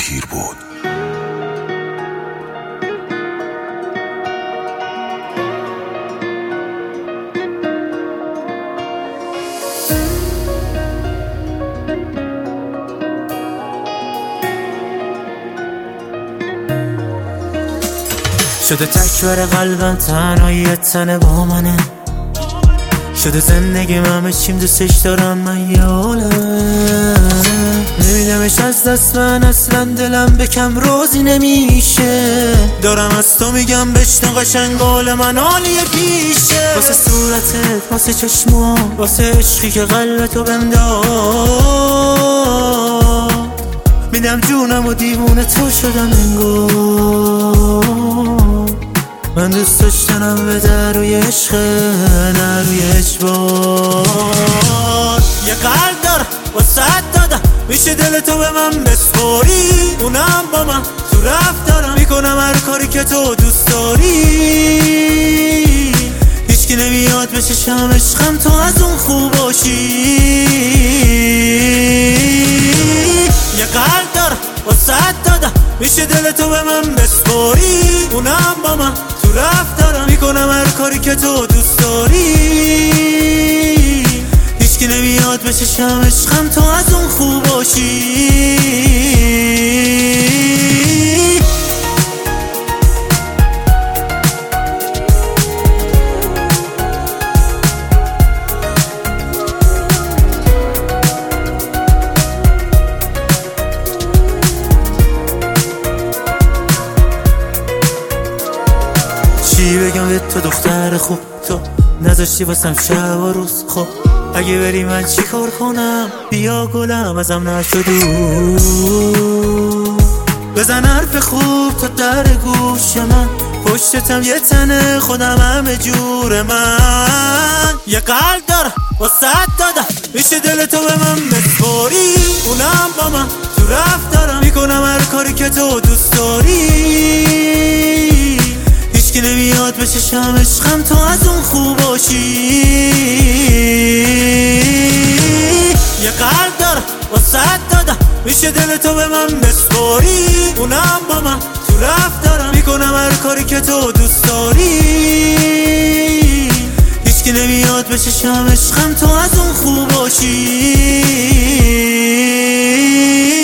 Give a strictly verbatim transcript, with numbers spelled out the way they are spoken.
پیر بود. شده تکبر قلبم تنهایی تنه با منه، شده زندگی همه چیم دوستش دارم من یه عالم، نمیدمش از دست من اصلا دلم به کم روزی نمیشه، دارم از تو میگم بشنو قشنگ قول من عالیه پیشه، واسه صورتت واسه چشمام واسه عشقی که قلبتو بهم داد، میدم جونم و دیوونه تو شدم انگار، من دوست داشتنم به در روی عشق نه روی اجبار. یه قلب دارم واسه دادم میشه دل تو به من بسپاری، اونم با من تو رفتارم میکنم هر کاری که تو دوست داری، هیچکی نمیاد به چشم عشقم تو از اون خوب باشی. یه قلب دارم واسه دادم میشه دل تو به من بسپاری، اونم با من تو رفتارم میکنم هر کاری که تو دوست داری، هیچکی نمیاد به چشم عشقم تو از اون خوب باشی. چی بگم به تو دختر خوب، تو نذاشتی واسم شب و روز، خب اگه بری من چی کار کنم، بیا گلم ازم نشدو، بزن حرف خوب تا در گوش من، پشتتم یه تنه خودم همه جور من، یه قلب دارم واسه دادم میشه دل تو به من بسپاری، اونم با من تو رفتارم میکنم هر کاری که تو دوست داری، هیچکی نمیاد به چشم عشقم تو از اون خوب باشی. یه قلب دارم واسه دادم میشه دل تو به من بسپاری، اونم با من تو رفتارم میکنم هر کاری که تو دوست داری، هیچکی نمیاد به چشم عشقم تو از اون خوب باشی.